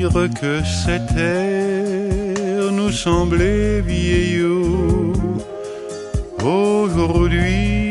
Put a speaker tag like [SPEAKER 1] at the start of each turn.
[SPEAKER 1] dire que cette terre nous semblait vieillot. Aujourd'hui